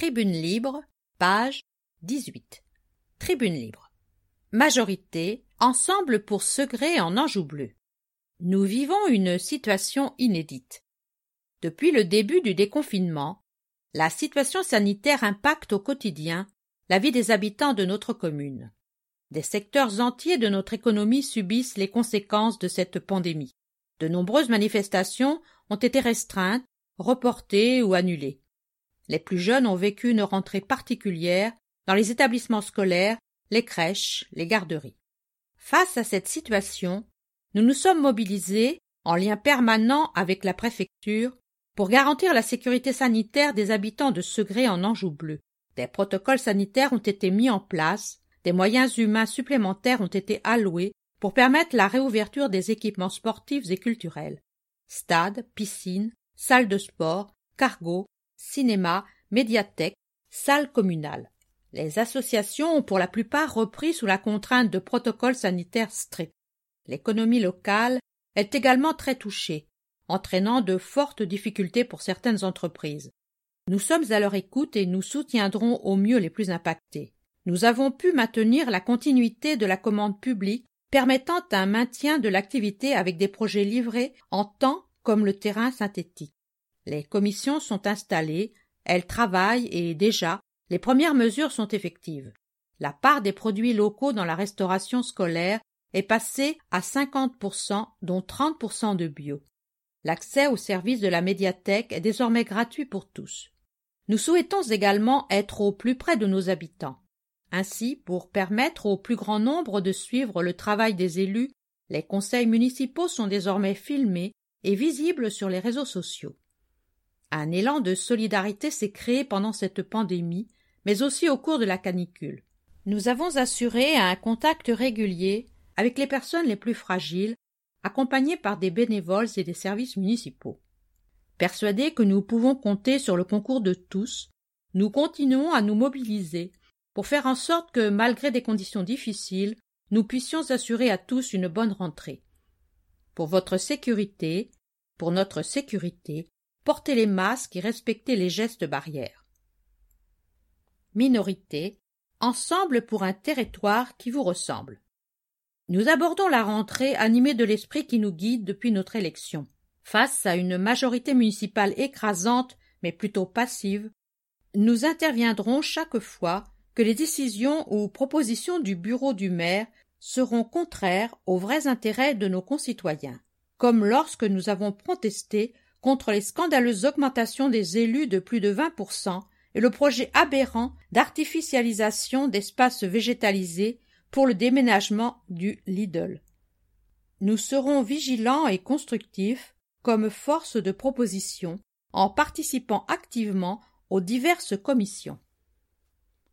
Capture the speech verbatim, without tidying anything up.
Tribune libre, page dix-huit. Tribune libre. Majorité, ensemble pour Segré en Anjou bleu. Nous vivons une situation inédite. Depuis le début du déconfinement, la situation sanitaire impacte au quotidien la vie des habitants de notre commune. Des secteurs entiers de notre économie subissent les conséquences de cette pandémie. De nombreuses manifestations ont été restreintes, reportées ou annulées. Les plus jeunes ont vécu une rentrée particulière dans les établissements scolaires, les crèches, les garderies. Face à cette situation, nous nous sommes mobilisés, en lien permanent avec la préfecture, pour garantir la sécurité sanitaire des habitants de Segré en Anjou bleu. Des protocoles sanitaires ont été mis en place, des moyens humains supplémentaires ont été alloués pour permettre la réouverture des équipements sportifs et culturels. Stades, piscines, salles de sport, cargos, cinéma, médiathèques, salles communales. Les associations ont pour la plupart repris sous la contrainte de protocoles sanitaires stricts. L'économie locale est également très touchée, entraînant de fortes difficultés pour certaines entreprises. Nous sommes à leur écoute et nous soutiendrons au mieux les plus impactés. Nous avons pu maintenir la continuité de la commande publique permettant un maintien de l'activité avec des projets livrés en temps comme le terrain synthétique. Les commissions sont installées, elles travaillent et déjà, les premières mesures sont effectives. La part des produits locaux dans la restauration scolaire est passée à cinquante pour cent, dont trente pour cent de bio. L'accès aux services de la médiathèque est désormais gratuit pour tous. Nous souhaitons également être au plus près de nos habitants. Ainsi, pour permettre au plus grand nombre de suivre le travail des élus, les conseils municipaux sont désormais filmés et visibles sur les réseaux sociaux. Un élan de solidarité s'est créé pendant cette pandémie, mais aussi au cours de la canicule. Nous avons assuré un contact régulier avec les personnes les plus fragiles, accompagnés par des bénévoles et des services municipaux. Persuadés que nous pouvons compter sur le concours de tous, nous continuons à nous mobiliser pour faire en sorte que, malgré des conditions difficiles, nous puissions assurer à tous une bonne rentrée. Pour votre sécurité, pour notre sécurité, portez les masques et respectez les gestes barrières. Minorité, ensemble pour un territoire qui vous ressemble. Nous abordons la rentrée animés de l'esprit qui nous guide depuis notre élection. Face à une majorité municipale écrasante, mais plutôt passive, nous interviendrons chaque fois que les décisions ou propositions du bureau du maire seront contraires aux vrais intérêts de nos concitoyens, comme lorsque nous avons protesté contre les scandaleuses augmentations des élus de plus de vingt pour cent et le projet aberrant d'artificialisation d'espaces végétalisés pour le déménagement du Lidl. Nous serons vigilants et constructifs comme force de proposition en participant activement aux diverses commissions.